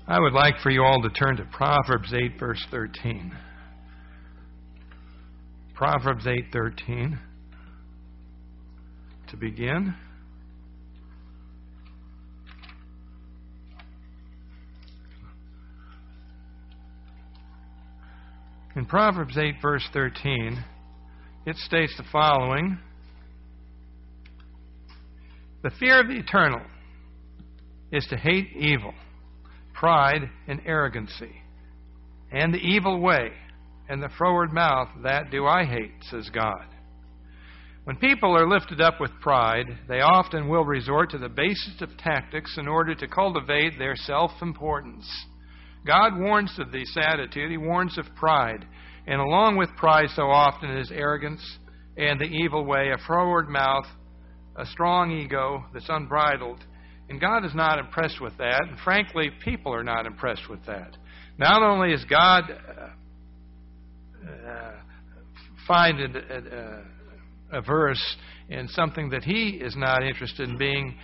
I would like for you all to turn to Proverbs 8, verse 13. Proverbs 8:13 to begin. In Proverbs 8, verse 13, it states the following: "The fear of the eternal is to hate evil, pride and arrogancy, and the evil way, and the froward mouth, that do I hate, says God." When people are lifted up with pride, they often will resort to the basest of tactics in order to cultivate their self-importance. God warns of this attitude. He warns of pride. And along with pride so often is arrogance and the evil way, a froward mouth, a strong ego that's unbridled. And God is not impressed with that. And frankly, people are not impressed with that. Not only is God find it averse in something that He is not interested in being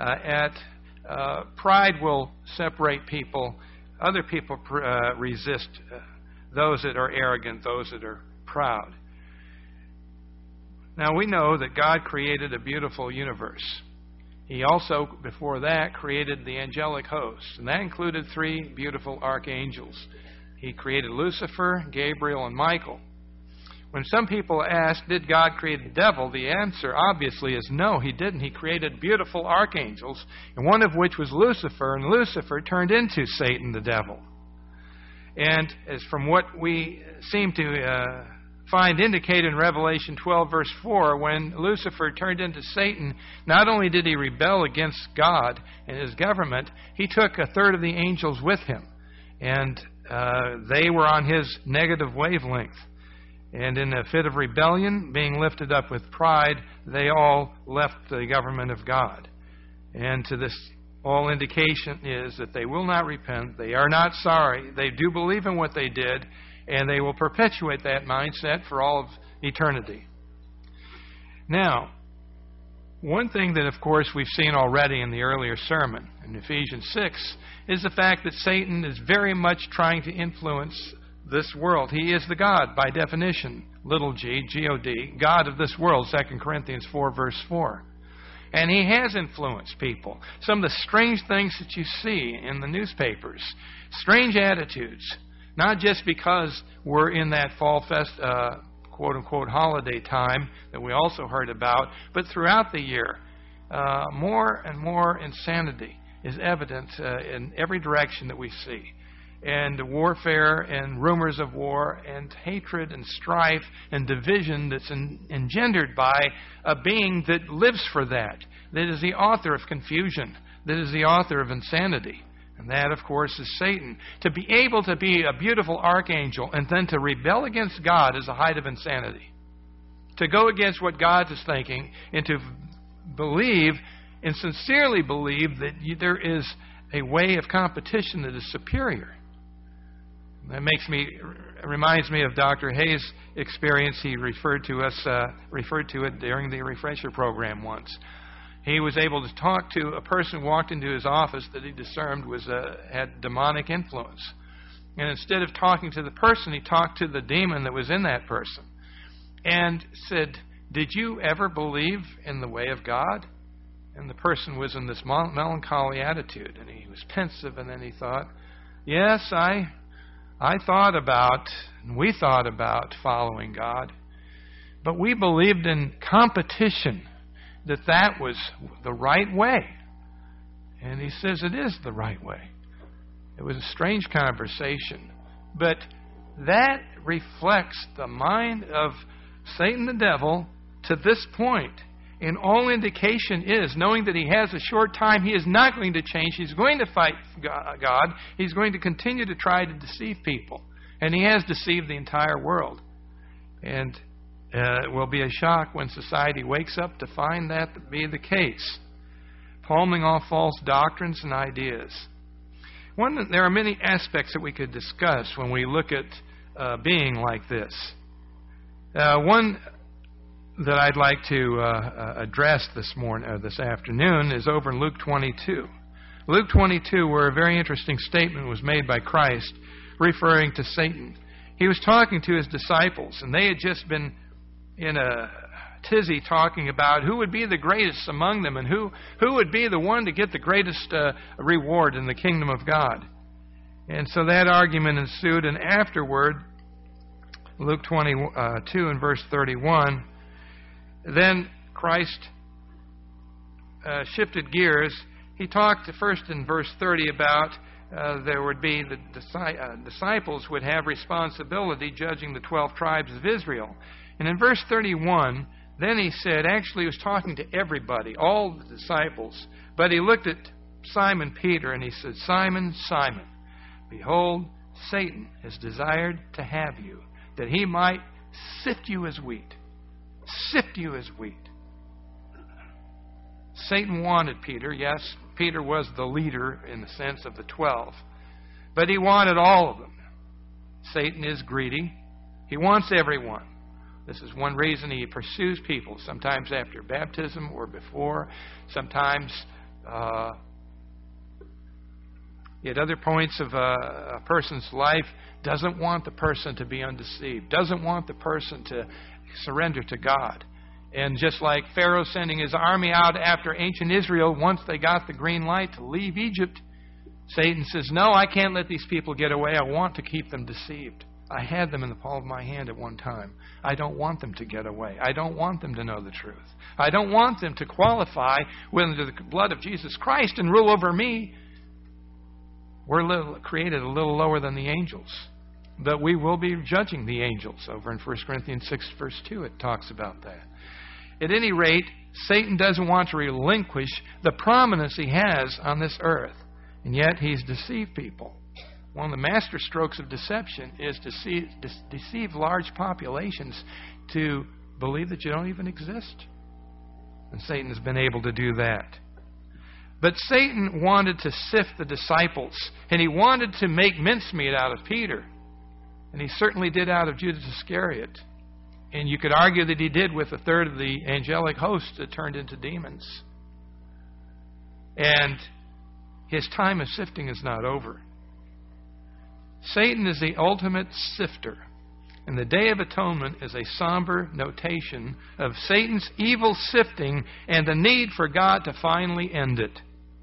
pride will separate people. Other people resist those that are arrogant, those that are proud. Now we know that God created a beautiful universe. He also, before that, created the angelic host, and that included 3 beautiful archangels. He created Lucifer, Gabriel, and Michael. When some people ask, did God create the devil? The answer obviously is no, He didn't. He created beautiful archangels, and one of which was Lucifer, and Lucifer turned into Satan the devil. And as from what we seem to find indicated in Revelation 12, verse 4, when Lucifer turned into Satan, not only did he rebel against God and His government, he took a third of the angels with him. And they were on his negative wavelength. And in a fit of rebellion, being lifted up with pride, they all left the government of God. And to this, all indication is that they will not repent. They are not sorry. They do believe in what they did, and they will perpetuate that mindset for all of eternity. Now, one thing that, of course, we've seen already in the earlier sermon, in Ephesians 6, is the fact that Satan is very much trying to influence this world. He is the God, by definition, little g, G-O-D, God of this world, 2 Corinthians 4, verse 4. And he has influenced people. Some of the strange things that you see in the newspapers, strange attitudes, not just because we're in that fall fest, quote-unquote, holiday time that we also heard about, but throughout the year, more and more insanity is evident in every direction that we see. And warfare and rumors of war and hatred and strife and division that's engendered by a being that lives for that is the author of confusion, that is the author of insanity. And that, of course, is Satan. To be able to be a beautiful archangel and then to rebel against God is the height of insanity. To go against what God is thinking and to believe and sincerely believe that there is a way of competition that is superior. That reminds me of Dr. Hayes' experience. He referred to it during the refresher program once. He was able to talk to a person who walked into his office that he discerned had demonic influence. And instead of talking to the person, he talked to the demon that was in that person and said, "Did you ever believe in the way of God?" And the person was in this melancholy attitude, and he was pensive, and then he thought, "Yes, I thought about, and we thought about following God, but we believed in competition, that was the right way." And he says it is the right way. It was a strange conversation, but that reflects the mind of Satan the devil to this point. And all indication is, knowing that he has a short time, he is not going to change. He's going to fight God. He's going to continue to try to deceive people. And he has deceived the entire world. And it will be a shock when society wakes up to find that to be the case. Palming off false doctrines and ideas. There are many aspects that we could discuss when we look at being like this. One that I'd like to address this afternoon is over in Luke 22. Luke 22, where a very interesting statement was made by Christ referring to Satan. He was talking to his disciples, and they had just been in a tizzy talking about who would be the greatest among them and who would be the one to get the greatest reward in the kingdom of God. And so that argument ensued, and afterward, Luke 22 and verse 31, then Christ shifted gears. He talked first in verse 30 about there would be the disciples would have responsibility judging the 12 tribes of Israel. And in verse 31, then he said, actually he was talking to everybody, all the disciples, but he looked at Simon Peter and he said, Simon, Simon, behold, Satan has desired to have you, that he might sift you as wheat. Sift you as wheat. Satan wanted Peter. Yes, Peter was the leader in the sense of the 12. But he wanted all of them. Satan is greedy. He wants everyone. This is one reason he pursues people, sometimes after baptism or before, sometimes at other points of a person's life, doesn't want the person to be undeceived, doesn't want the person to surrender to God. And just like Pharaoh sending his army out after ancient Israel, once they got the green light to leave Egypt, Satan says, no, I can't let these people get away. I want to keep them deceived. I had them in the palm of my hand at one time. I don't want them to get away. I don't want them to know the truth. I don't want them to qualify under the blood of Jesus Christ and rule over me. We're created a little lower than the angels. But we will be judging the angels. Over in 1 Corinthians 6, verse 2, it talks about that. At any rate, Satan doesn't want to relinquish the prominence he has on this earth. And yet he's deceived people. One of the master strokes of deception is to deceive large populations to believe that you don't even exist. And Satan has been able to do that. But Satan wanted to sift the disciples, and he wanted to make mincemeat out of Peter. And he certainly did out of Judas Iscariot. And you could argue that he did with a third of the angelic host that turned into demons. And his time of sifting is not over. Satan is the ultimate sifter. And the Day of Atonement is a somber notation of Satan's evil sifting and the need for God to finally end it.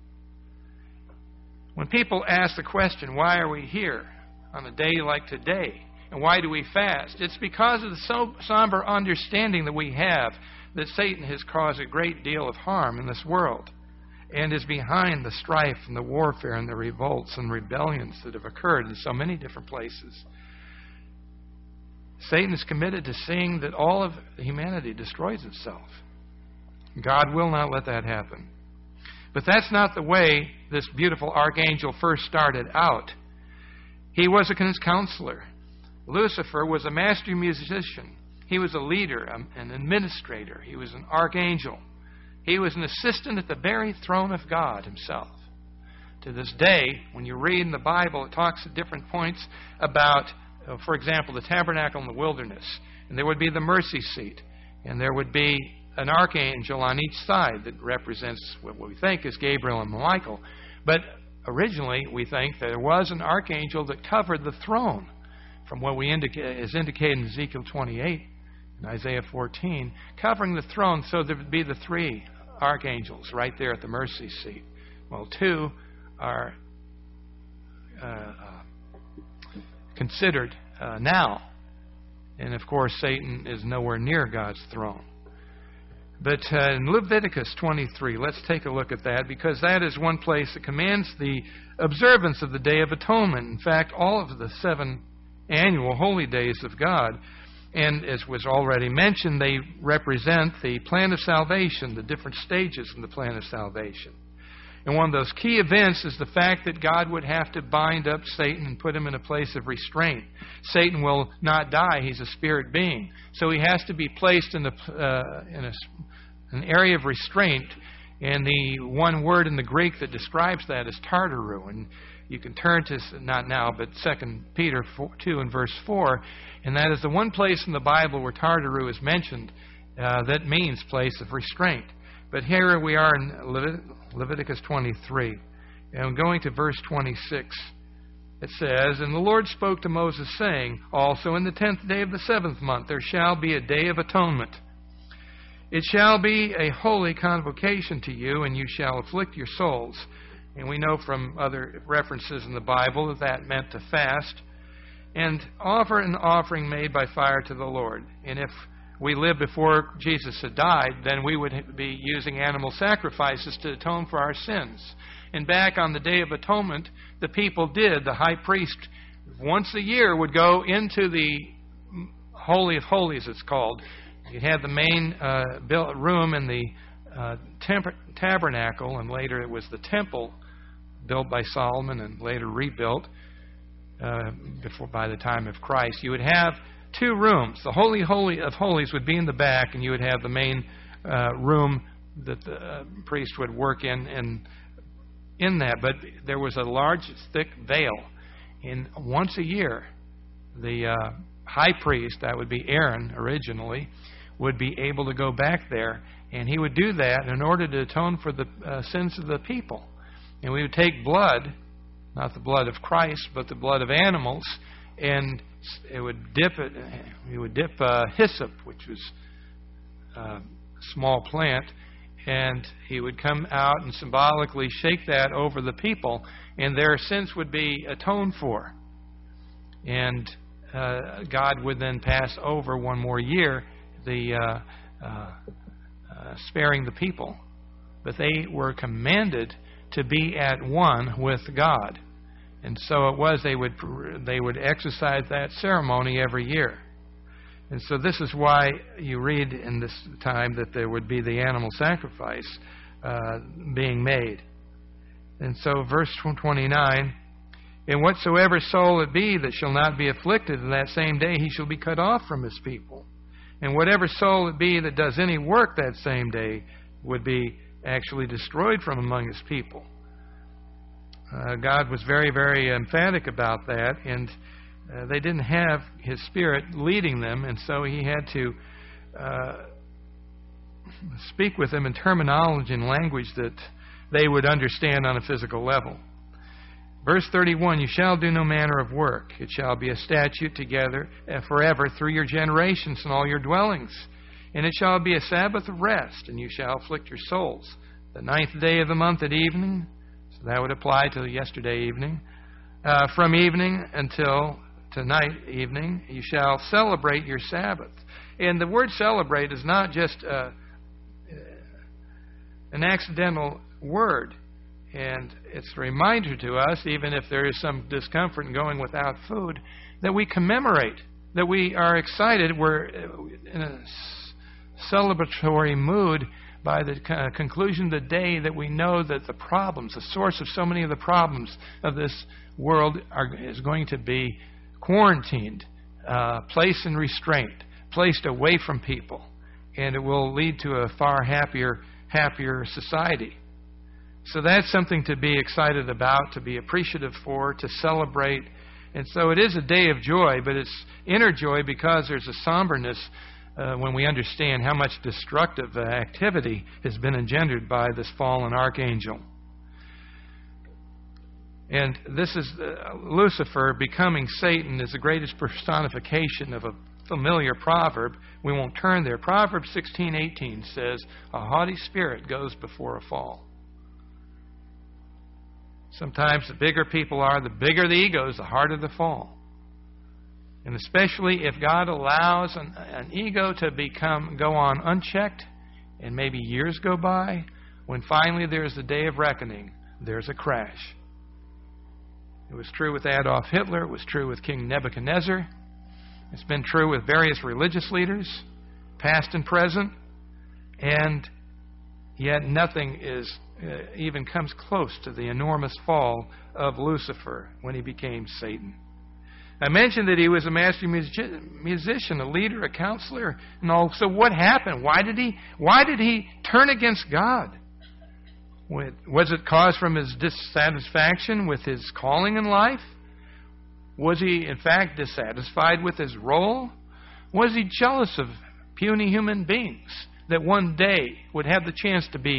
When people ask the question, why are we here on a day like today? And why do we fast? It's because of the somber understanding that we have that Satan has caused a great deal of harm in this world and is behind the strife and the warfare and the revolts and rebellions that have occurred in so many different places. Satan is committed to seeing that all of humanity destroys itself. God will not let that happen. But that's not the way this beautiful archangel first started out. He was a counselor. Lucifer was a master musician. He was a leader, an administrator. He was an archangel. He was an assistant at the very throne of God himself. To this day, when you read in the Bible, it talks at different points about, for example, the tabernacle in the wilderness. And there would be the mercy seat. And there would be an archangel on each side that represents what we think is Gabriel and Michael. But originally, we think that there was an archangel that covered the throne. From what is indicated in Ezekiel 28 and Isaiah 14, covering the throne, so there would be the three archangels right there at the mercy seat. Well, two are considered now. And of course, Satan is nowhere near God's throne. But in Leviticus 23, let's take a look at that, because that is one place that commands the observance of the Day of Atonement. In fact, all of the 7 annual holy days of God. And as was already mentioned, they represent the plan of salvation, the different stages in the plan of salvation. And one of those key events is the fact that God would have to bind up Satan and put him in a place of restraint. Satan will not die. He's a spirit being. So he has to be placed in an area of restraint. And the one word in the Greek that describes that is tartaru. And you can turn to, not now, but 2 Peter 2 and verse 4. And that is the one place in the Bible where tartaru is mentioned that means place of restraint. But here we are in Leviticus 23. And going to verse 26, it says, "And the Lord spoke to Moses, saying, Also in the 10th day of the 7th month there shall be a day of atonement. It shall be a holy convocation to you, and you shall afflict your souls." And we know from other references in the Bible that that meant to fast and offer an offering made by fire to the Lord. And if we lived before Jesus had died, then we would be using animal sacrifices to atone for our sins. And back on the Day of Atonement, the people did. The high priest, once a year, would go into the Holy of Holies, it's called. You had the main built room in the tabernacle, and later it was the temple, built by Solomon and later rebuilt by the time of Christ. You would have two rooms. The Holy of Holies would be in the back, and you would have the main room that the priest would work in that. But there was a large, thick veil. And once a year, the high priest, that would be Aaron originally, would be able to go back there, and he would do that in order to atone for the sins of the people. And we would take blood, not the blood of Christ, but the blood of animals, and it would dip it. We would dip hyssop, which was a small plant, and he would come out and symbolically shake that over the people, and their sins would be atoned for. And God would then pass over one more year, the sparing the people. But they were commanded to be at one with God. And so it was they would exercise that ceremony every year. And so this is why you read in this time that there would be the animal sacrifice being made. And so verse 29, "And whatsoever soul it be that shall not be afflicted in that same day, he shall be cut off from his people. And whatever soul it be that does any work that same day would be actually destroyed from among his people." God was very, very emphatic about that, and they didn't have His Spirit leading them, and so He had to speak with them in terminology and language that they would understand on a physical level. Verse 31, "You shall do no manner of work. It shall be a statute together forever through your generations in all your dwellings. And it shall be a Sabbath of rest, and you shall afflict your souls. The 9th day of the month at evening," so that would apply to yesterday evening, "from evening until tonight evening, you shall celebrate your Sabbath." And the word celebrate is not just an accidental word. And it's a reminder to us, even if there is some discomfort in going without food, that we commemorate, that we are excited. We're in a celebratory mood by the conclusion of the day, that we know that the problems, the source of so many of the problems of this world is going to be quarantined, placed in restraint, placed away from people. And it will lead to a far happier society. So that's something to be excited about, to be appreciative for, to celebrate. And so it is a day of joy, but it's inner joy because there's a somberness when we understand how much destructive activity has been engendered by this fallen archangel. And this is Lucifer becoming Satan is the greatest personification of a familiar proverb. We won't turn there. Proverbs 16:18 says, "A haughty spirit goes before a fall." Sometimes the bigger people are, the bigger the egos, the harder the fall. And especially if God allows an ego to go on unchecked, and maybe years go by, when finally there's the day of reckoning, there's a crash. It was true with Adolf Hitler. It was true with King Nebuchadnezzar. It's been true with various religious leaders, past and present. And yet nothing even comes close to the enormous fall of Lucifer when he became Satan. I mentioned that he was a master musician, a leader, a counselor, and all. So what happened? Why did he turn against God? Was it caused from his dissatisfaction with his calling in life? Was he, in fact, dissatisfied with his role? Was he jealous of puny human beings that one day would have the chance to be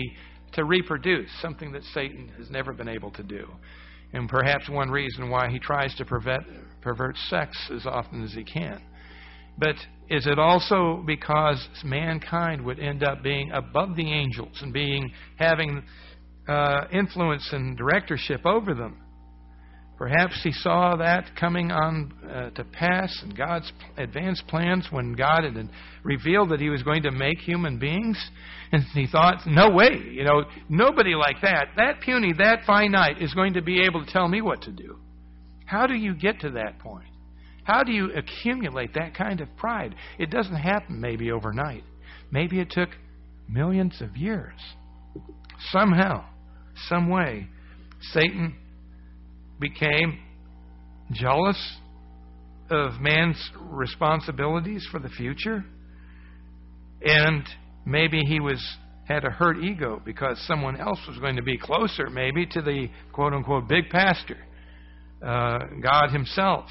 to reproduce, something that Satan has never been able to do. And perhaps one reason why he tries to pervert sex as often as he can. But is it also because mankind would end up being above the angels and having influence and directorship over them? Perhaps he saw that coming on to pass in God's advanced plans when God had revealed that he was going to make human beings. And he thought, no way, nobody like that puny, that finite, is going to be able to tell me what to do. How do you get to that point? How do you accumulate that kind of pride? It doesn't happen maybe overnight. Maybe it took millions of years. Somehow, some way, Satan became jealous of man's responsibilities for the future. And maybe he had a hurt ego because someone else was going to be closer maybe to the quote-unquote big pastor, God himself.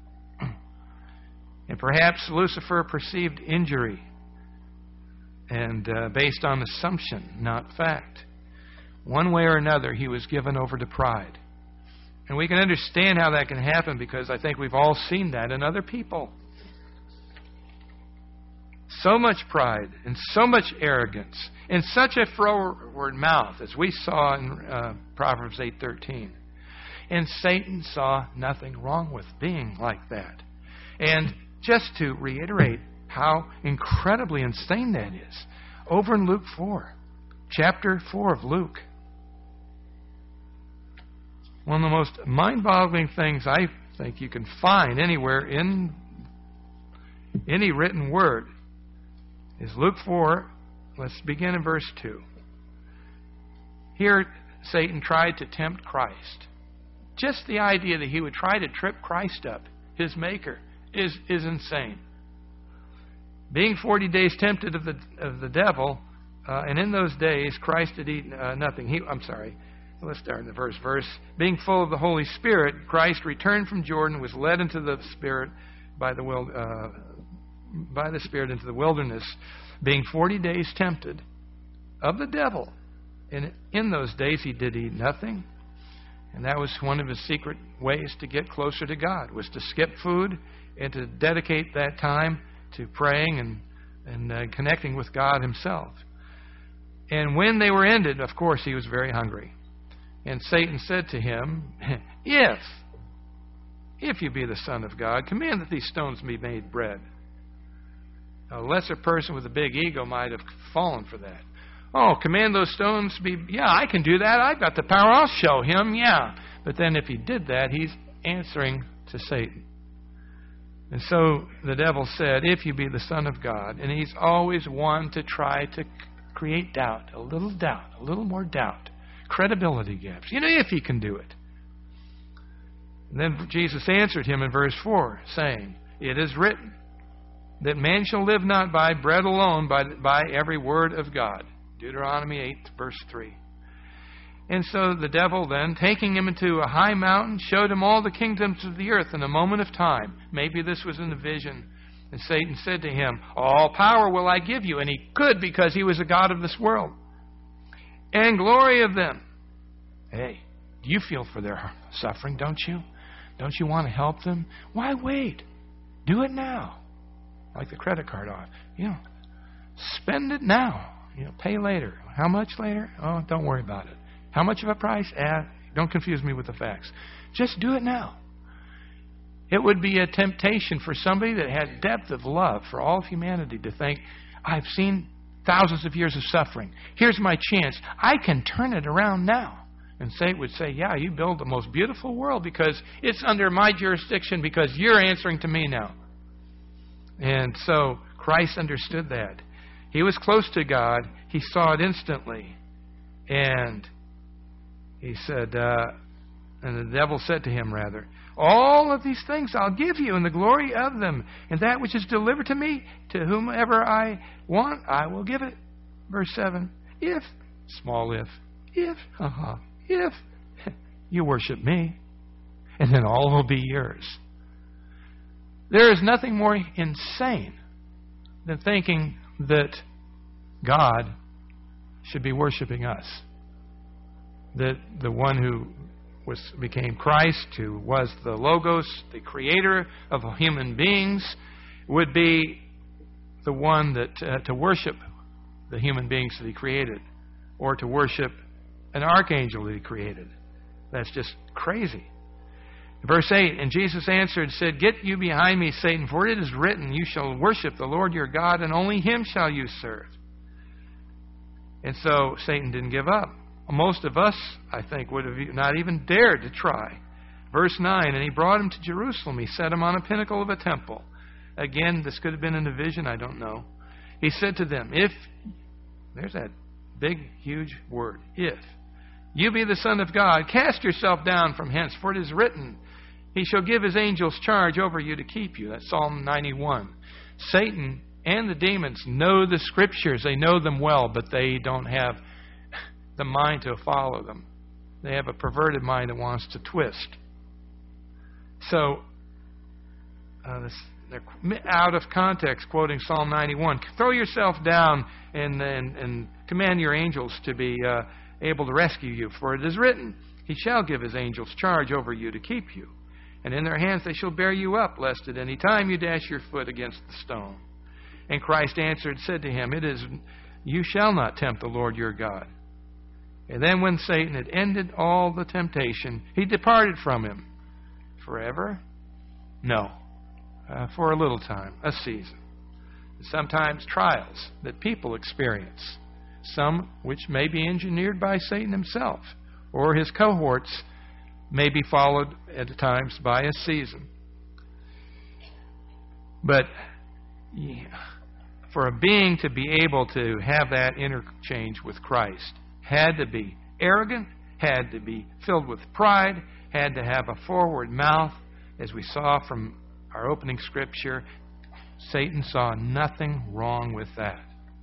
And perhaps Lucifer perceived injury and based on assumption, not fact. One way or another, he was given over to pride. And we can understand how that can happen because I think we've all seen that in other people. So much pride and so much arrogance and such a froward mouth, as we saw in Proverbs 8:13. And Satan saw nothing wrong with being like that. And just to reiterate how incredibly insane that is, over in Luke 4, chapter 4 of Luke, one of the most mind-boggling things I think you can find anywhere in any written word is Luke 4. Let's begin in verse 2. Here, Satan tried to tempt Christ. Just the idea that he would try to trip Christ up, his Maker, is insane. Being 40 days tempted of the devil, and in those days Christ had eaten nothing. Let's start in the first verse. Being full of the Holy Spirit, Christ returned from Jordan, was led into the Spirit by the Spirit into the wilderness, being 40 days tempted of the devil. And in those days he did eat nothing. And that was one of his secret ways to get closer to God, was to skip food and to dedicate that time to praying and connecting with God himself. And when they were ended, of course, he was very hungry. And Satan said to him, If you be the Son of God, command that these stones be made bread. A lesser person with a big ego might have fallen for that. Oh, command those stones to be... Yeah, I can do that. I've got the power. I'll show him. Yeah. But then if he did that, he's answering to Satan. And so the devil said, if you be the Son of God. And he's always one to try to create doubt, a little more doubt. Credibility gaps. If he can do it. And then Jesus answered him in verse 4, saying, It is written that man shall live not by bread alone, but by every word of God. Deuteronomy 8, verse 3. And so the devil then, taking him into a high mountain, showed him all the kingdoms of the earth in a moment of time. Maybe this was in a vision. And Satan said to him, All power will I give you. And he could, because he was a god of this world. And glory of them. Hey, you feel for their suffering, don't you? Don't you want to help them? Why wait? Do it now. Like the credit card off. Spend it now. Pay later. How much later? Oh, don't worry about it. How much of a price? Don't confuse me with the facts. Just do it now. It would be a temptation for somebody that had depth of love for all of humanity to think, I've seen thousands of years of suffering. Here's my chance. I can turn it around now. And Satan would say, yeah, you build the most beautiful world because it's under my jurisdiction because you're answering to me now. And so Christ understood that. He was close to God. He saw it instantly. And he said, and the devil said to him, rather, all of these things I'll give you, and the glory of them, and that which is delivered to me, to whomever I want, I will give it. Verse 7, if you worship me, and then all will be yours. There is nothing more insane than thinking that God should be worshiping us. that the one who became Christ, who was the Logos, the creator of human beings, would be the one that to worship the human beings that he created, or to worship an archangel that he created. That's just crazy. Verse 8, and Jesus answered and said, Get you behind me, Satan, for it is written, You shall worship the Lord your God, and only him shall you serve. And so Satan didn't give up. Most of us, I think, would have not even dared to try. Verse 9, and he brought him to Jerusalem. He set him on a pinnacle of a temple. Again, this could have been in a vision, I don't know. He said to them, If, there's that big, huge word, if you be the Son of God, cast yourself down from hence, for it is written, He shall give His angels charge over you to keep you. That's Psalm 91. Satan and the demons know the Scriptures. They know them well, but they don't have the mind to follow them. They have a perverted mind that wants to twist. So, they're out of context quoting Psalm 91. Throw yourself down and command your angels to be able to rescue you. For it is written, He shall give His angels charge over you to keep you. And in their hands they shall bear you up, lest at any time you dash your foot against the stone. And Christ answered and said to him, It is, You shall not tempt the Lord your God. And then when Satan had ended all the temptation, he departed from him. Forever? No. For a little time, a season. Sometimes trials that people experience, some which may be engineered by Satan himself, or his cohorts may be followed at times by a season. But for a being to be able to have that interchange with Christ, had to be arrogant, had to be filled with pride, had to have a forward mouth, as we saw from our opening scripture. Satan saw nothing wrong with that.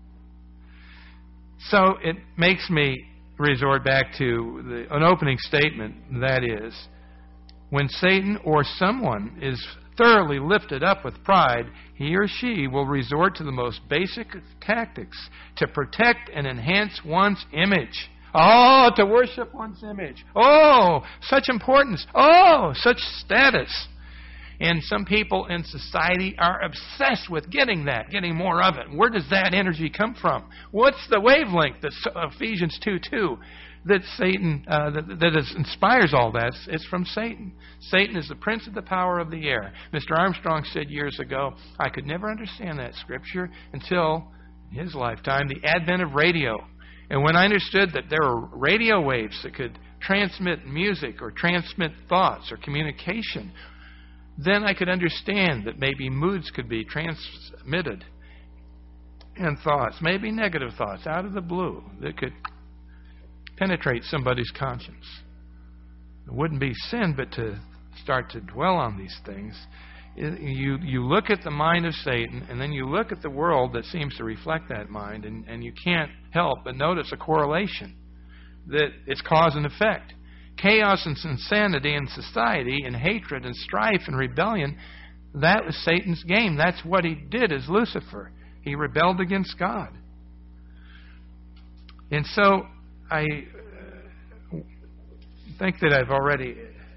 So it makes me resort back to an opening statement, that is, when Satan or someone is thoroughly lifted up with pride, he or she will resort to the most basic tactics to protect and enhance one's image. Oh, to worship one's image. Oh, such importance. Oh, such status. And some people in society are obsessed with getting that, getting more of it. Where does that energy come from? What's the wavelength that Ephesians 2:2 that Satan that inspires all that? It's from Satan. Satan is the prince of the power of the air. Mr. Armstrong said years ago, I could never understand that scripture until in his lifetime, the advent of radio. And when I understood that there were radio waves that could transmit music or transmit thoughts or communication, then I could understand that maybe moods could be transmitted and thoughts, maybe negative thoughts out of the blue that could penetrate somebody's conscience. It wouldn't be sin, but to start to dwell on these things. You look at the mind of Satan, and then you look at the world that seems to reflect that mind, and you can't help but notice a correlation, that it's cause and effect. Chaos and insanity in society, and hatred and strife and rebellion, that was Satan's game. That's what he did as Lucifer. He rebelled against God. And so I think that I've already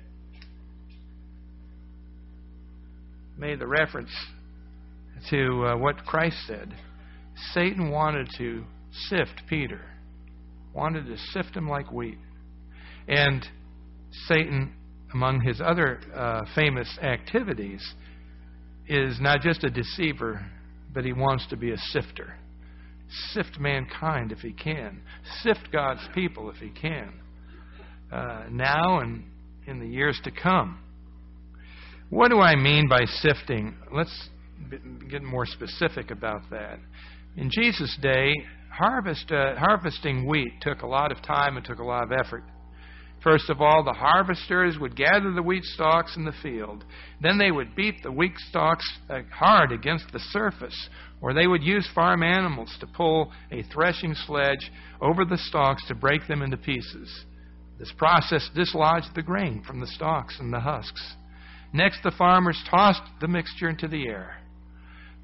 made the reference to what Christ said. Satan wanted to sift Peter, wanted to sift him like wheat. And Satan, among his other famous activities, is not just a deceiver, but he wants to be a sifter. Sift mankind if he can. Sift God's people if he can. Now and in the years to come. What do I mean by sifting? Let's get more specific about that. In Jesus' day, harvesting wheat took a lot of time and took a lot of effort. First of all, the harvesters would gather the wheat stalks in the field. Then they would beat the wheat stalks hard against the surface, or they would use farm animals to pull a threshing sledge over the stalks to break them into pieces. This process dislodged the grain from the stalks and the husks. Next, the farmers tossed the mixture into the air.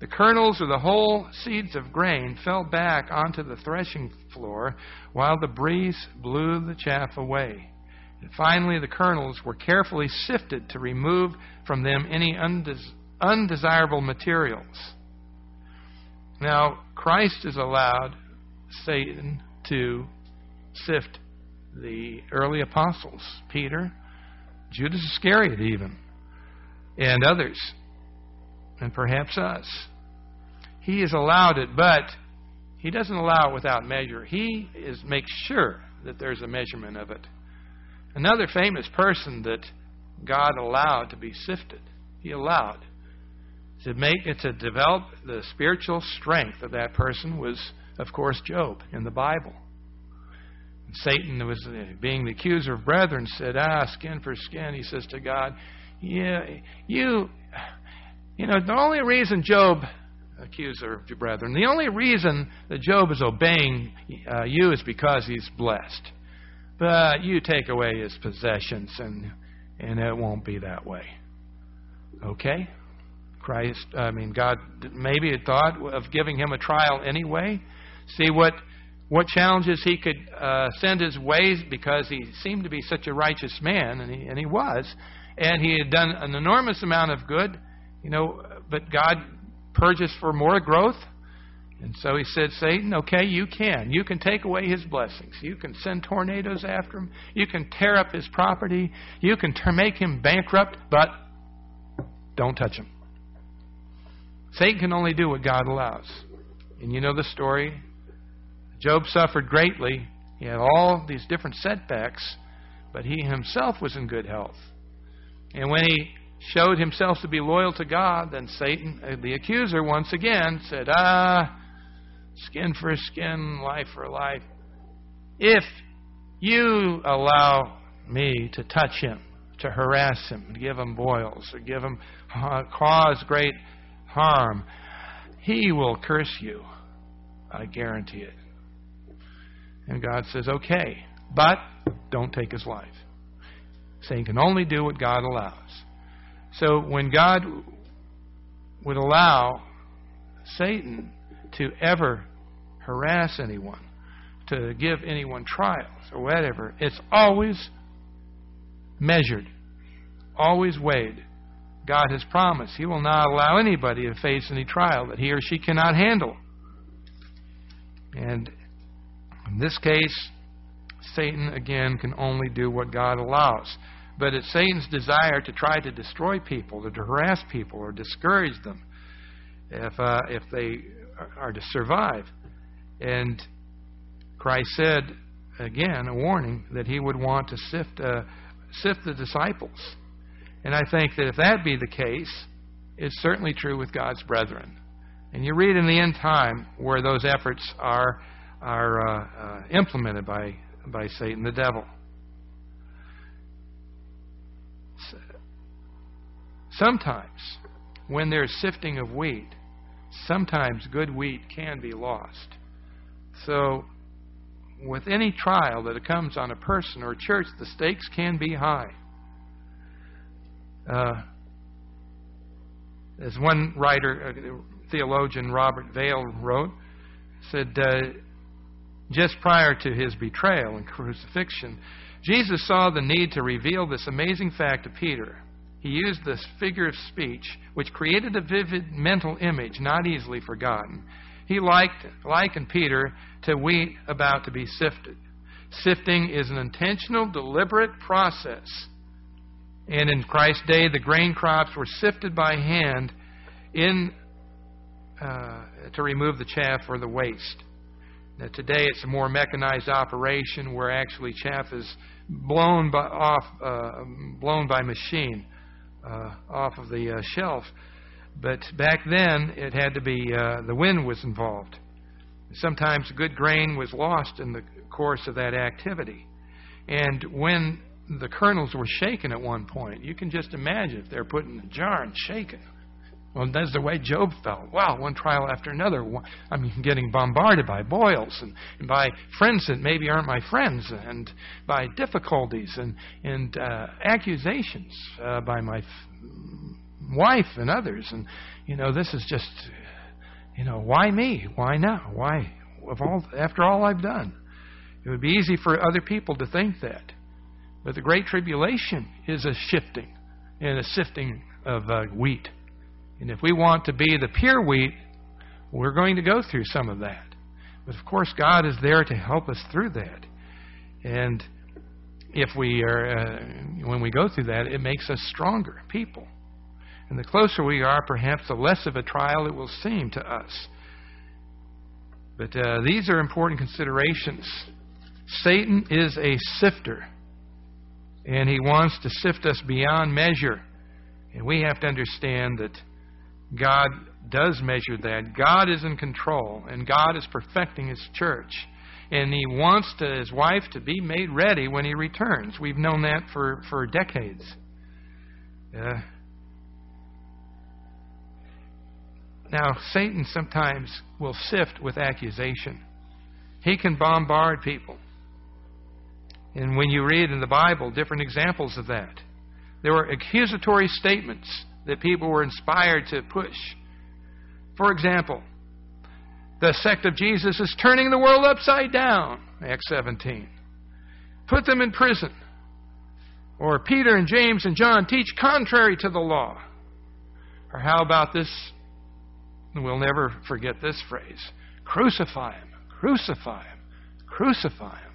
The kernels or the whole seeds of grain fell back onto the threshing floor while the breeze blew the chaff away. And finally, the kernels were carefully sifted to remove from them any undesirable materials. Now, Christ has allowed Satan to sift the early apostles, Peter, Judas Iscariot even, and others, and perhaps us. He has allowed it, but He doesn't allow it without measure. He makes sure that there's a measurement of it. Another famous person that God allowed to be sifted, He allowed to develop the spiritual strength of that person was, of course, Job in the Bible. And Satan was being the accuser of brethren, said, skin for skin. He says to God, the only reason Job, accuser of your brethren, the only reason that Job is obeying you is because he's blessed. But you take away his possessions and it won't be that way. Okay? God maybe had thought of giving him a trial anyway. See what challenges he could send his ways, because he seemed to be such a righteous man, and he was. And he had done an enormous amount of good, but God purges for more growth. And so he said, Satan, okay, you can take away his blessings. You can send tornadoes after him. You can tear up his property. You can make him bankrupt, but don't touch him. Satan can only do what God allows. And you know the story. Job suffered greatly. He had all these different setbacks, but he himself was in good health. And when he showed himself to be loyal to God, then Satan, the accuser, once again said, skin for skin, life for life. If you allow me to touch him, to harass him, to give him boils, or cause great harm, he will curse you. I guarantee it. And God says, okay, but don't take his life. Satan can only do what God allows. So when God would allow Satan to ever harass anyone, to give anyone trials or whatever, it's always measured, always weighed. God has promised He will not allow anybody to face any trial that he or she cannot handle. And in this case, Satan, again, can only do what God allows. But it's Satan's desire to try to destroy people, or to harass people, or discourage them if they are to survive. And Christ said, again, a warning, that He would want to sift the disciples. And I think that if that be the case, it's certainly true with God's brethren. And you read in the end time where those efforts are implemented by Satan, the devil. Sometimes, when there's sifting of wheat, sometimes good wheat can be lost. So, with any trial that comes on a person or a church, the stakes can be high. As one writer, theologian Robert Vale wrote, said, just prior to His betrayal and crucifixion, Jesus saw the need to reveal this amazing fact to Peter. He used this figure of speech, which created a vivid mental image not easily forgotten. He likened Peter to wheat about to be sifted. Sifting is an intentional, deliberate process. And in Christ's day, the grain crops were sifted by hand to remove the chaff or the waste. Now, today, it's a more mechanized operation where actually chaff is blown by machine off of the shelf. But back then, it had to be the wind was involved. Sometimes good grain was lost in the course of that activity. And when the kernels were shaken at one point, you can just imagine if they're put in a jar and shaken. Well, that's the way Job felt. Wow, one trial after another. I'm getting bombarded by boils and by friends that maybe aren't my friends, and by difficulties and accusations by my wife and others. And, this is just Why me? Why now? Why? After all I've done. It would be easy for other people to think that. But the Great Tribulation is a shifting and a sifting of wheat. And if we want to be the pure wheat, we're going to go through some of that. But of course, God is there to help us through that. And if we are, when we go through that, it makes us stronger people. And the closer we are, perhaps the less of a trial it will seem to us. But these are important considerations. Satan is a sifter, and he wants to sift us beyond measure. And we have to understand that God does measure that. God is in control, and God is perfecting His church. And He wants His wife to be made ready when He returns. We've known that for decades. Now, Satan sometimes will sift with accusation. He can bombard people. And when you read in the Bible different examples of that, there were accusatory statements that people were inspired to push. For example, the sect of Jesus is turning the world upside down, Acts 17. Put them in prison. Or Peter and James and John teach contrary to the law. Or how about this? We'll never forget this phrase. Crucify Him, crucify Him, crucify Him.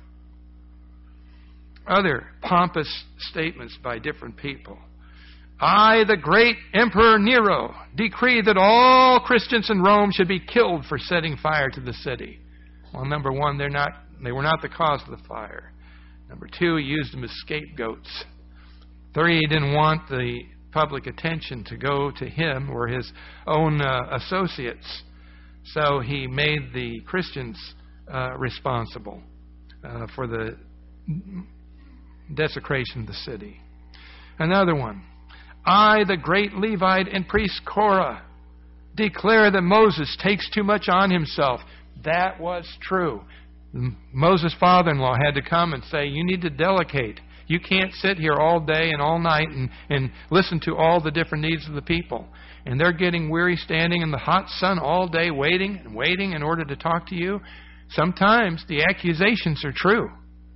Other pompous statements by different people. I, the great Emperor Nero, decree that all Christians in Rome should be killed for setting fire to the city. Well, number one, they were not the cause of the fire. Number two, he used them as scapegoats. Three, he didn't want the public attention to go to him or his own associates. So he made the Christians responsible for the desecration of the city. Another one. I, the great Levite and priest Korah, declare that Moses takes too much on himself. That was true. Moses' father-in-law had to come and say, you need to delegate. You can't sit here all day and all night and listen to all the different needs of the people. And they're getting weary standing in the hot sun all day waiting and waiting in order to talk to you. Sometimes the accusations are true.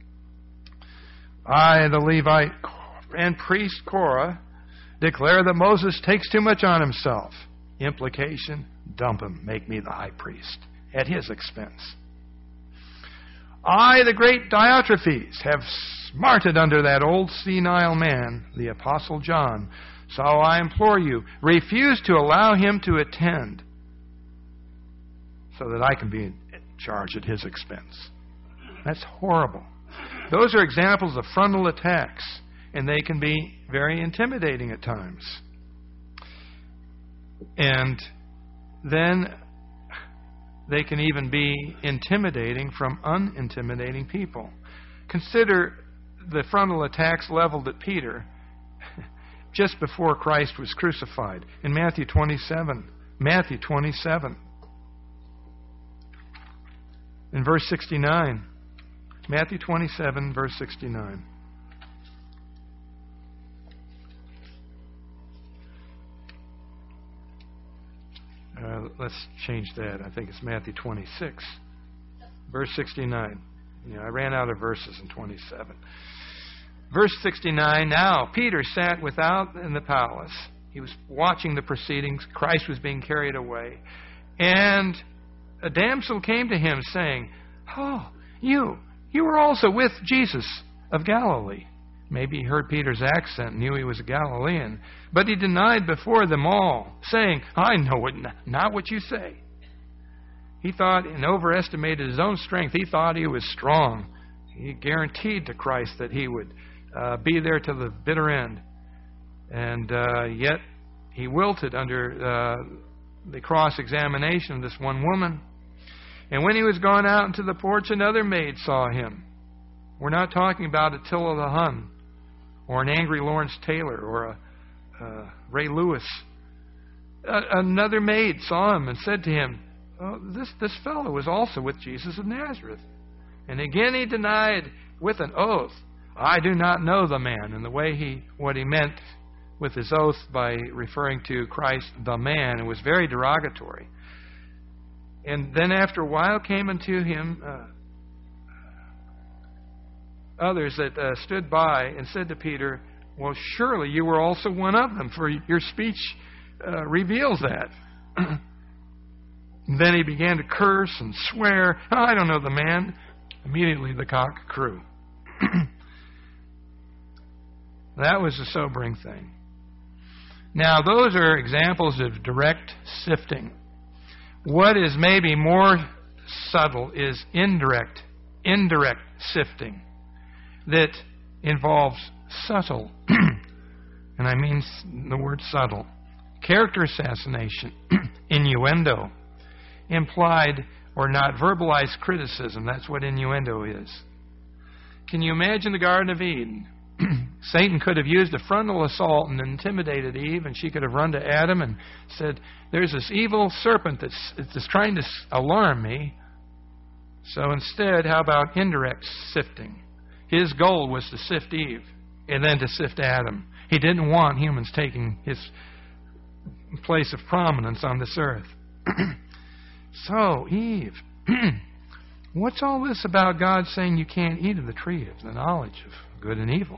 I, the Levite and priest Korah, declare that Moses takes too much on himself. Implication, dump him, make me the high priest, at his expense. I, the great Diotrephes, have smarted under that old senile man, the Apostle John. So I implore you, refuse to allow him to attend, so that I can be in charge at his expense. That's horrible. Those are examples of frontal attacks, and they can be very intimidating at times. And then they can even be intimidating from unintimidating people. Consider the frontal attacks leveled at Peter just before Christ was crucified in Matthew 27. Matthew 27. In verse 69. Matthew 27, verse 69. Let's change that. I think it's Matthew 26, verse 69. I ran out of verses in 27. Verse 69, now Peter sat without in the palace. He was watching the proceedings. Christ was being carried away. And a damsel came to him saying, oh, you were also with Jesus of Galilee. Maybe he heard Peter's accent and knew he was a Galilean. But he denied before them all, saying, I know it, not what you say. He thought and overestimated his own strength. He thought he was strong. He guaranteed to Christ that he would be there to the bitter end. And yet he wilted under the cross-examination of this one woman. And when he was gone out into the porch, another maid saw him. We're not talking about Attila the Hun, or an angry Lawrence Taylor, or a Ray Lewis. Another maid saw him and said to him, oh, this fellow was also with Jesus of Nazareth. And again he denied with an oath, I do not know the man. And what he meant with his oath by referring to Christ the man, it was very derogatory. And then after a while came unto him others that stood by and said to Peter, well, surely you were also one of them, for your speech reveals that. Then he began to curse and swear, I don't know the man. Immediately the cock crew. That was a sobering thing. Now, those are examples of direct sifting. What is maybe more subtle is indirect sifting that involves subtle, and I mean the word subtle, character assassination, innuendo, implied or not verbalized criticism. That's what innuendo is. Can you imagine the Garden of Eden? Satan could have used a frontal assault and intimidated Eve, and she could have run to Adam and said, there's this evil serpent that's trying to alarm me. So instead, how about indirect sifting? His goal was to sift Eve and then to sift Adam. He didn't want humans taking his place of prominence on this earth. So, Eve, what's all this about God saying you can't eat of the tree of the knowledge of good and evil?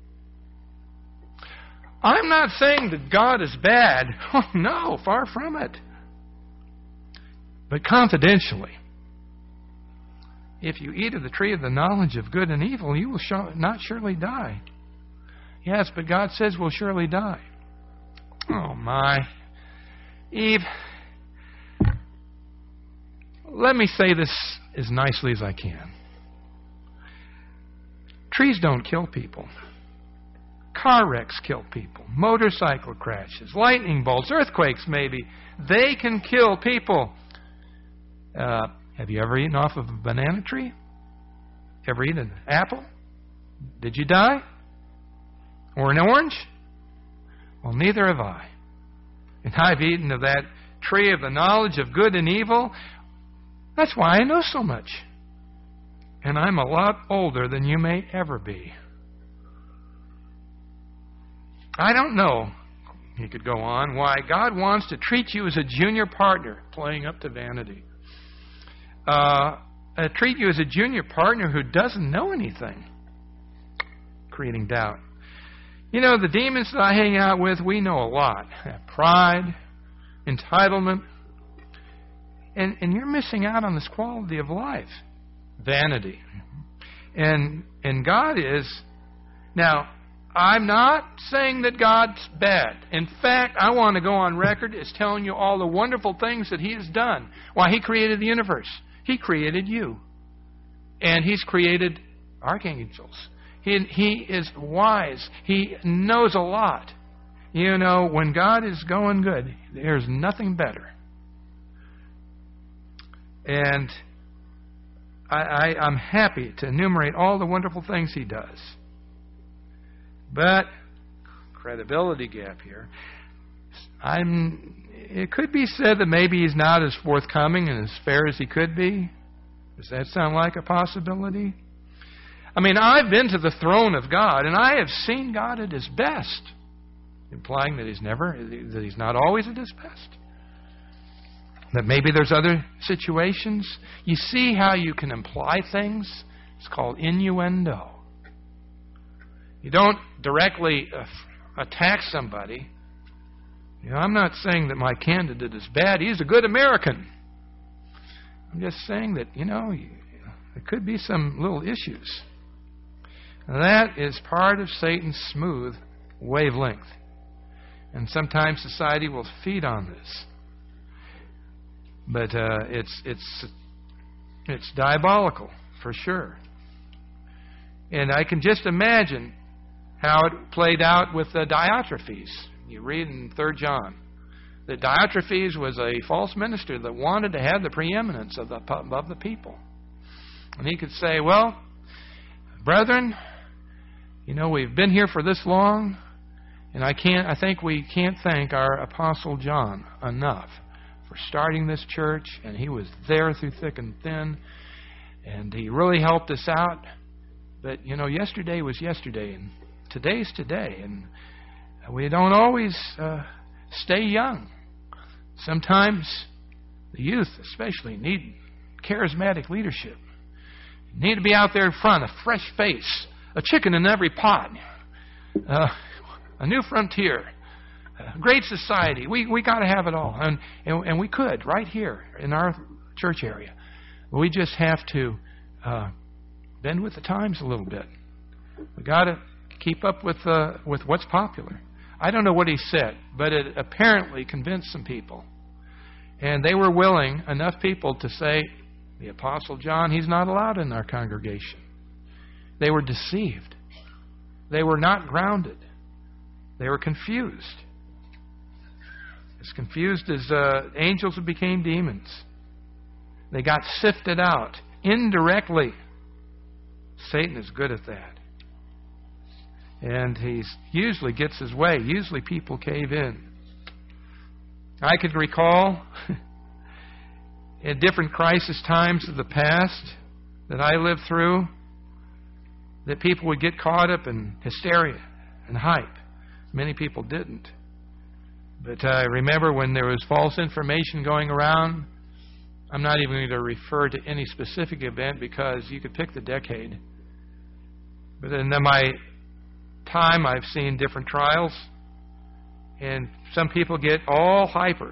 I'm not saying that God is bad. Oh, no, far from it. But confidentially, if you eat of the tree of the knowledge of good and evil, you will not surely die. Yes, but God says we'll surely die. Oh, my. Eve, let me say this as nicely as I can. Trees don't kill people. Car wrecks kill people. Motorcycle crashes. Lightning bolts. Earthquakes, maybe. They can kill people. Have you ever eaten off of a banana tree? Ever eaten an apple? Did you die? Or an orange? Well, neither have I. And I've eaten of that tree of the knowledge of good and evil. That's why I know so much. And I'm a lot older than you may ever be. I don't know, he could go on, why God wants to treat you as a junior partner, playing up to vanity. Treat you as a junior partner who doesn't know anything, creating doubt. You know, the demons that I hang out with, we know a lot. Pride, entitlement, and you're missing out on this quality of life. Vanity. And God is... Now, I'm not saying that God's bad. In fact, I want to go on record as telling you all the wonderful things that He has done. Why, He created the universe. He created you. And He's created archangels. He is wise. He knows a lot. You know, when God is going good, there's nothing better. And I'm happy to enumerate all the wonderful things He does. But, credibility gap here. It could be said that maybe He's not as forthcoming and as fair as He could be. Does that sound like a possibility? I mean, I've been to the throne of God, and I have seen God at His best, implying that He's not always at His best. That maybe there's other situations. You see how you can imply things? It's called innuendo. You don't directly attack somebody. You know, I'm not saying that my candidate is bad. He's a good American. I'm just saying that, you know, there could be some little issues. And that is part of Satan's smooth wavelength. And sometimes society will feed on this. But it's diabolical, for sure. And I can just imagine how it played out with the Diotrephes. You read in 3 John that Diotrephes was a false minister that wanted to have the preeminence of the people. And he could say, well, brethren, you know, we've been here for this long, and I think we can't thank our Apostle John enough for starting this church, and he was there through thick and thin, and he really helped us out. But, you know, yesterday was yesterday, and today's today, and we don't always stay young. Sometimes The youth especially need charismatic leadership. Need to be out there in front, a fresh face, a chicken in every pot, a new frontier, a great society. We got to have it all, and we could right here in our church area. We just have to bend with the times a little bit. We got to keep up with what's popular. I don't know what he said, but it apparently convinced some people, and they were willing, enough people, to say, the Apostle John, he's not allowed in our congregation. They were deceived. They were not grounded. They were confused. As confused as angels who became demons. They got sifted out indirectly. Satan is good at that. And he usually gets his way. Usually people cave in. I could recall in different crisis times of the past that I lived through that people would get caught up in hysteria and hype. Many people didn't. But I remember when there was false information going around. I'm not even going to refer to any specific event because you could pick the decade. But in my time, I've seen different trials. And some people get all hyper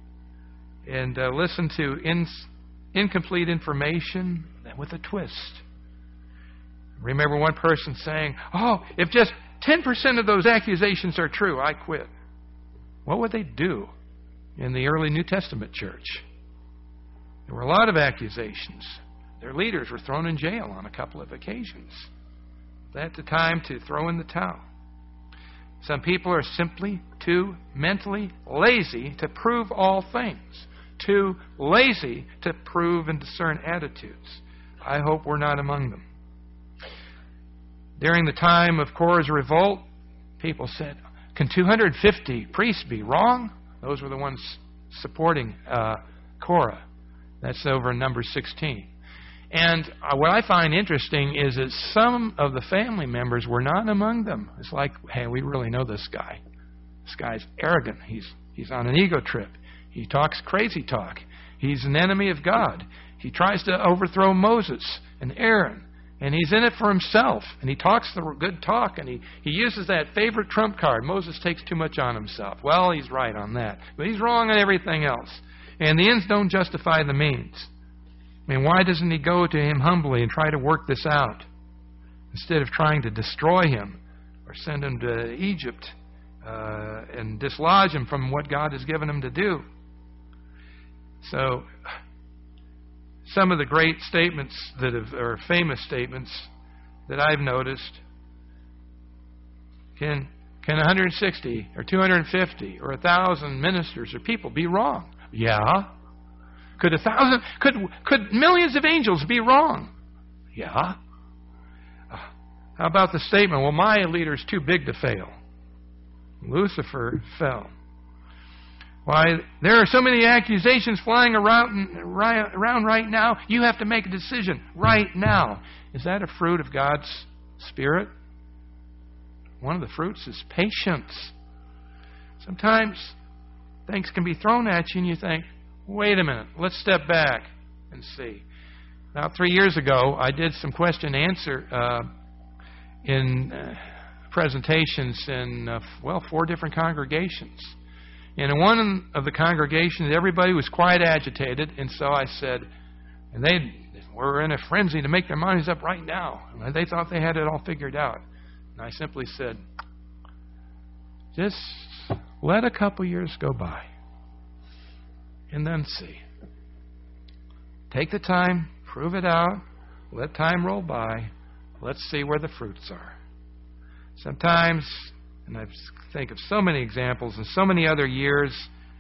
and listen to incomplete information with a twist. Remember one person saying, "Oh, if just 10% of those accusations are true, I quit." What would they do in the early New Testament church? There were a lot of accusations. Their leaders were thrown in jail on a couple of occasions. That's the time to throw in the towel. Some people are simply too mentally lazy to prove all things. Too lazy to prove and discern attitudes. I hope we're not among them. During the time of Korah's revolt, people said, "Can 250 priests be wrong?" Those were the ones supporting Korah. That's over in Numbers 16. And what I find interesting is that some of the family members were not among them. It's like, hey, we really know this guy. This guy's arrogant. He's on an ego trip. He talks crazy talk. He's an enemy of God. He tries to overthrow Moses and Aaron. And he's in it for himself. And he talks the good talk. And he uses that favorite trump card. Moses takes too much on himself. Well, he's right on that. But he's wrong on everything else. And the ends don't justify the means. I mean, why doesn't he go to him humbly and try to work this out instead of trying to destroy him or send him to Egypt and dislodge him from what God has given him to do? So, some of the great statements or famous statements that I've noticed, can 160 or 250 or 1,000 ministers or people be wrong? Yeah. Could 1,000? Could millions of angels be wrong? Yeah. How about the statement, well, my leader's too big to fail? Lucifer fell. Why, there are so many accusations flying around right now, you have to make a decision right now. Is that a fruit of God's Spirit? One of the fruits is patience. Sometimes things can be thrown at you and you think, wait a minute, let's step back and see. About 3 years ago, I did some question and answer in presentations in, 4 different congregations. And in one of the congregations, everybody was quite agitated, and so I said, and they were in a frenzy to make their minds up right now. And they thought they had it all figured out. And I simply said, just let a couple years go by. And then see. Take the time, prove it out, let time roll by, let's see where the fruits are. Sometimes, and I think of so many examples in so many other years,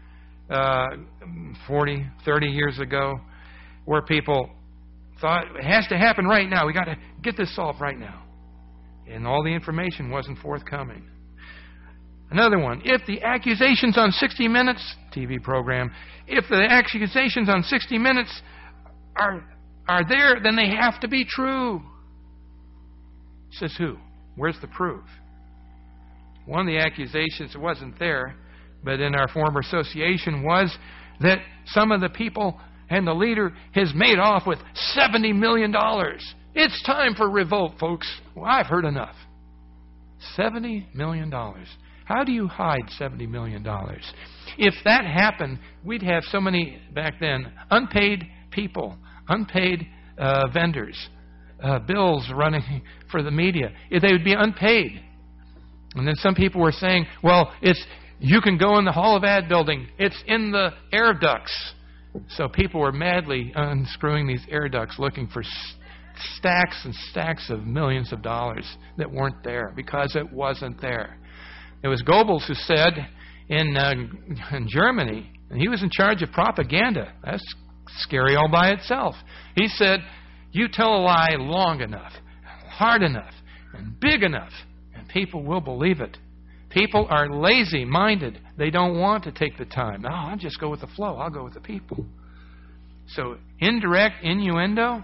40, 30 years ago, where people thought, it has to happen right now, we got to get this solved right now. And all the information wasn't forthcoming. Another one, if the accusations on 60 Minutes, TV program, if the accusations on 60 Minutes are there, then they have to be true. Says who? Where's the proof? One of the accusations wasn't there, but in our former association was that some of the people and the leader has made off with $70 million. It's time for revolt, folks. Well, I've heard enough. $70 million. How do you hide $70 million? If that happened, we'd have so many, back then, unpaid people, unpaid vendors, bills running for the media. They would be unpaid. And then some people were saying, well, you can go in the Hall of Ad building. It's in the air ducts. So people were madly unscrewing these air ducts looking for stacks and stacks of millions of dollars that weren't there because it wasn't there. It was Goebbels who said in Germany, and he was in charge of propaganda. That's scary all by itself. He said, you tell a lie long enough, hard enough, and big enough, and people will believe it. People are lazy-minded. They don't want to take the time. Oh, I'll just go with the flow. I'll go with the people. So indirect innuendo,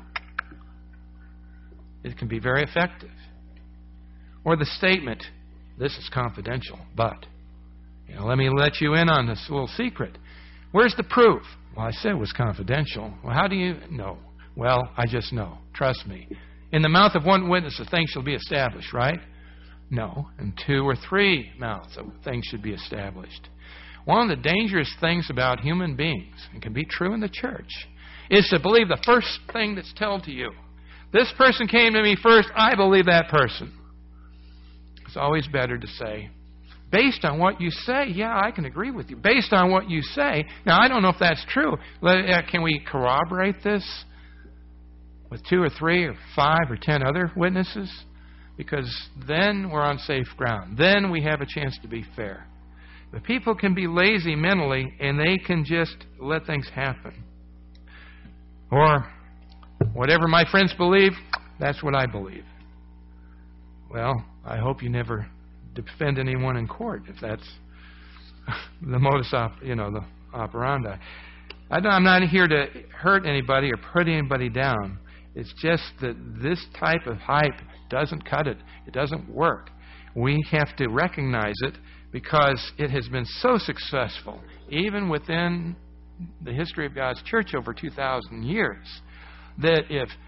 it can be very effective. Or the statement, this is confidential, but let me let you in on this little secret. Where's the proof? Well, I said it was confidential. Well, how do you know? Well, I just know. Trust me. In the mouth of one witness, a thing shall be established, right? No. In 2 or 3 mouths, things should be established. One of the dangerous things about human beings, and can be true in the church, is to believe the first thing that's told to you. This person came to me first, I believe that person. It's always better to say, based on what you say, yeah, I can agree with you. Based on what you say, now I don't know if that's true. Can we corroborate this with 2 or 3 or 5 or 10 other witnesses? Because then we're on safe ground. Then we have a chance to be fair. But people can be lazy mentally, and they can just let things happen. Or, whatever my friends believe, that's what I believe. Well, I hope you never defend anyone in court if that's the modus operandi. I'm not here to hurt anybody or put anybody down. It's just that this type of hype doesn't cut it. It doesn't work. We have to recognize it because it has been so successful, even within the history of God's church over 2,000 years, that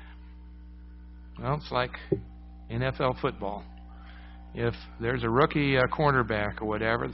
it's like NFL football. If there's a rookie cornerback or whatever,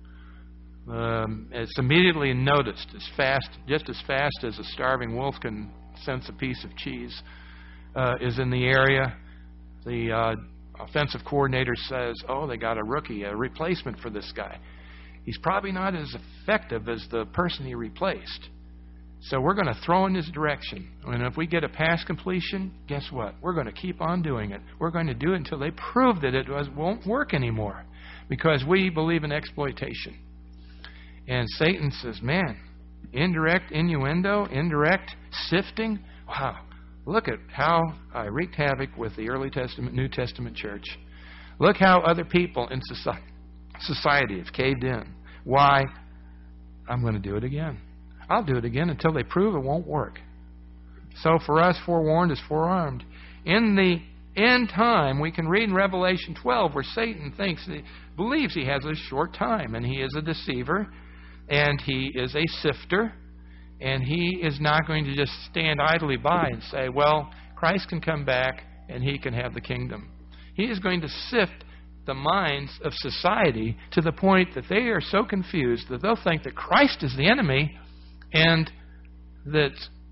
it's immediately noticed just as fast as a starving wolf can sense a piece of cheese is in the area. The offensive coordinator says, they got a rookie, a replacement for this guy. He's probably not as effective as the person he replaced. So we're going to throw in his direction. And if we get a pass completion, guess what? We're going to keep on doing it. We're going to do it until they prove that it won't work anymore, because we believe in exploitation. And Satan says, man, indirect innuendo, indirect sifting. Wow, look at how I wreaked havoc with the early Testament, New Testament church. Look how other people in society have caved in. Why? I'm going to do it again. I'll do it again until they prove it won't work. So for us, forewarned is forearmed. In the end time, we can read in Revelation 12 where Satan believes he has a short time, and he is a deceiver, and he is a sifter, and he is not going to just stand idly by and say, well, Christ can come back and he can have the kingdom. He is going to sift the minds of society to the point that they are so confused that they'll think that Christ is the enemy, and that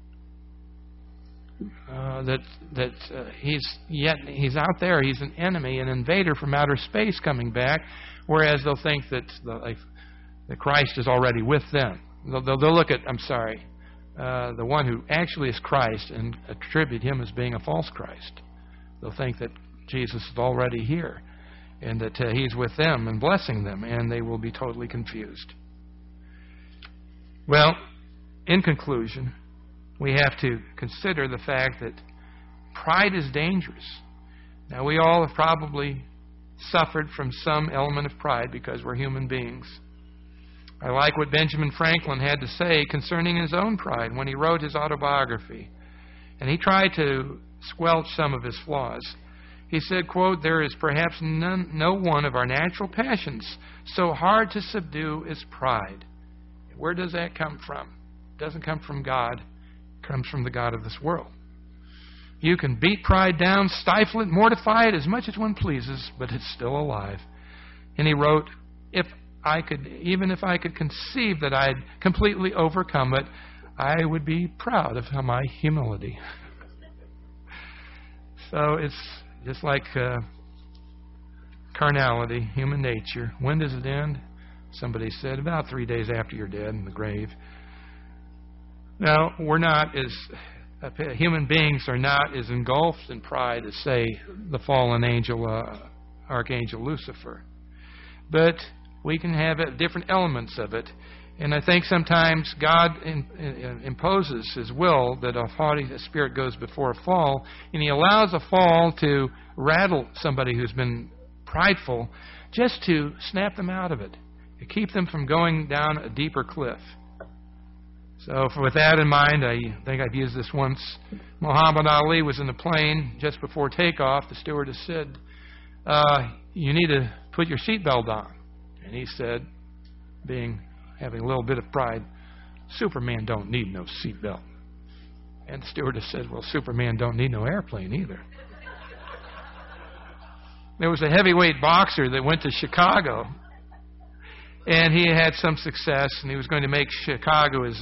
he's out there, he's an enemy, an invader from outer space coming back, whereas they'll think that Christ is already with them. They'll look at, the one who actually is Christ and attribute him as being a false Christ. They'll think that Jesus is already here and that he's with them and blessing them, and they will be totally confused. Well, in conclusion, we have to consider the fact that pride is dangerous. Now, we all have probably suffered from some element of pride because we're human beings. I like what Benjamin Franklin had to say concerning his own pride when he wrote his autobiography. And he tried to squelch some of his flaws. He said, quote, "There is perhaps no one of our natural passions so hard to subdue as pride." Where does that come from? doesn't come from God. It comes from the god of this world. You can beat pride down, stifle it, mortify it as much as one pleases, but it's still alive. And he wrote, even if I could conceive that I had completely overcome it, I would be proud of my humility. So it's just like carnality, human nature. When does it end? Somebody said about 3 days after you're dead in the grave. Now, human beings are not as engulfed in pride as, say, the fallen angel, Archangel Lucifer. But we can have different elements of it. And I think sometimes God imposes His will that a haughty spirit goes before a fall, and He allows a fall to rattle somebody who's been prideful just to snap them out of it, to keep them from going down a deeper cliff. So with that in mind, I think I've used this once. Muhammad Ali was in the plane just before takeoff. The stewardess said, you need to put your seatbelt on. And he said, having a little bit of pride, Superman don't need no seatbelt. And the stewardess said, well, Superman don't need no airplane either. There was a heavyweight boxer that went to Chicago, and he had some success, and he was going to make Chicago his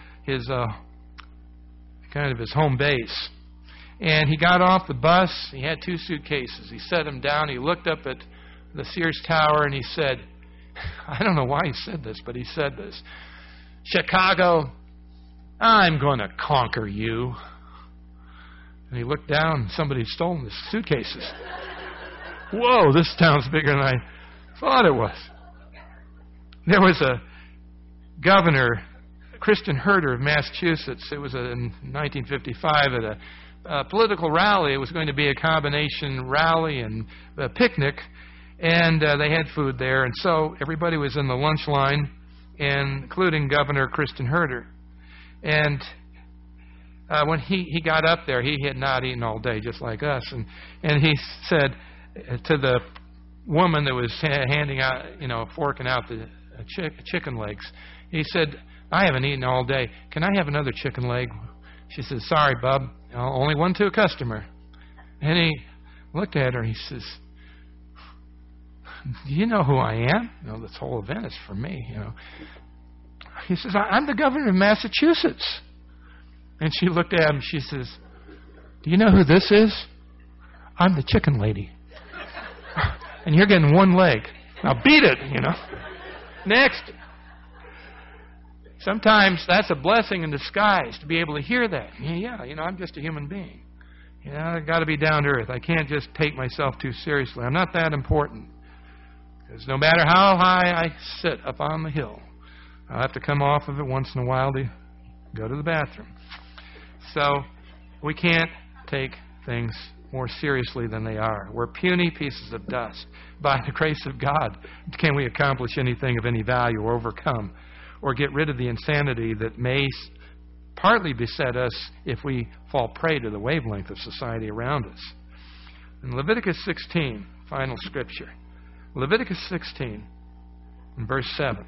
home base. And he got off the bus. He had 2 suitcases. He set them down. He looked up at the Sears Tower, and he said, I don't know why he said this, but he said this, Chicago, I'm going to conquer you. And he looked down, and somebody had stolen his suitcases. Whoa, this town's bigger than I thought it was. There was a governor, Christian Herter of Massachusetts. It was in 1955 at a political rally. It was going to be a combination rally and a picnic, and they had food there. And so everybody was in the lunch line, including Governor Christian Herter. And when he got up there, he had not eaten all day, just like us. And he said to the woman that was handing out, forking out the chicken legs, he said, I haven't eaten all day. Can I have another chicken leg? She said, sorry, bub. Only one to a customer. And he looked at her. He says, do you know who I am? This whole event is for me. He says, I'm the governor of Massachusetts. And she looked at him. She says, do you know who this is? I'm the chicken lady. And you're getting one leg. Now beat it, Next. Sometimes that's a blessing in disguise to be able to hear that. Yeah, I'm just a human being. I've got to be down to earth. I can't just take myself too seriously. I'm not that important. Because no matter how high I sit up on the hill, I'll have to come off of it once in a while to go to the bathroom. So we can't take things more seriously than they are. We're puny pieces of dust. By the grace of God, can we accomplish anything of any value or overcome or get rid of the insanity that may partly beset us if we fall prey to the wavelength of society around us? In Leviticus 16, final scripture. Leviticus 16, in verse 7.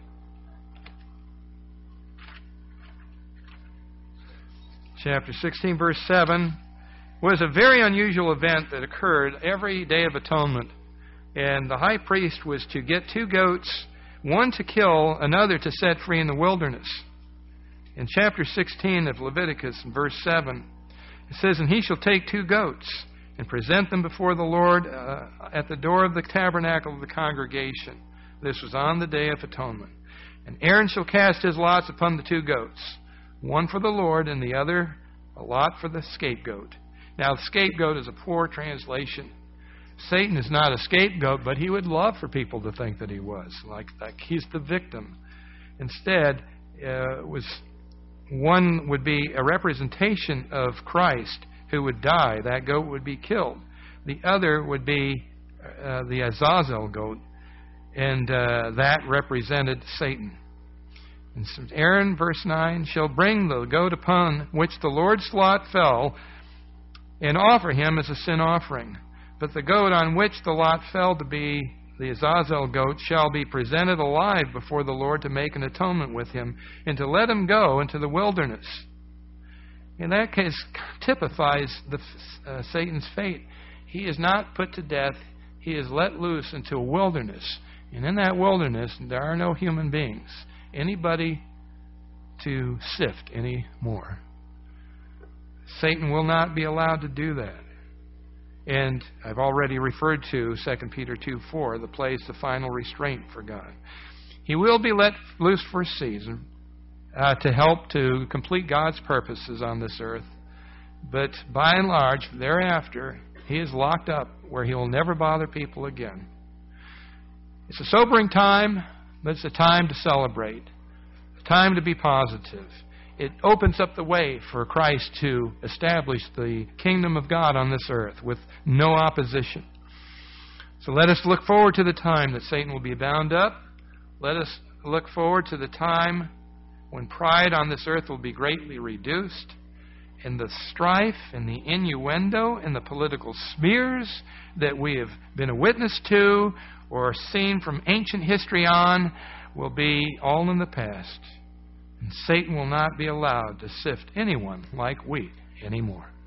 Chapter 16, verse 7, was a very unusual event that occurred every Day of Atonement. And the high priest was to get 2 goats, one to kill, another to set free in the wilderness. In chapter 16 of Leviticus, in verse 7, it says, and he shall take 2 goats and present them before the Lord at the door of the tabernacle of the congregation. This was on the Day of Atonement. And Aaron shall cast his lots upon the 2 goats, one for the Lord and the other a lot for the scapegoat. Now, the scapegoat is a poor translation. Satan is not a scapegoat, but he would love for people to think that he was, like he's the victim. Instead, one would be a representation of Christ who would die. That goat would be killed. The other would be the Azazel goat, and that represented Satan. And so Aaron, verse 9, shall bring the goat upon which the Lord's lot fell and offer him as a sin offering. But the goat on which the lot fell to be the Azazel goat, shall be presented alive before the Lord to make an atonement with him, and to let him go into the wilderness. In that case, typifies Satan's fate. He is not put to death. He is let loose into a wilderness. And in that wilderness, there are no human beings, anybody to sift anymore. Satan will not be allowed to do that. And I've already referred to 2 Peter 2:4, the place of final restraint for God. He will be let loose for a season to help to complete God's purposes on this earth. But by and large, thereafter, he is locked up where he will never bother people again. It's a sobering time, but it's a time to celebrate, a time to be positive. It opens up the way for Christ to establish the kingdom of God on this earth with no opposition. So let us look forward to the time that Satan will be bound up. Let us look forward to the time when pride on this earth will be greatly reduced, and the strife and the innuendo and the political smears that we have been a witness to or seen from ancient history on will be all in the past. And Satan will not be allowed to sift anyone like wheat anymore.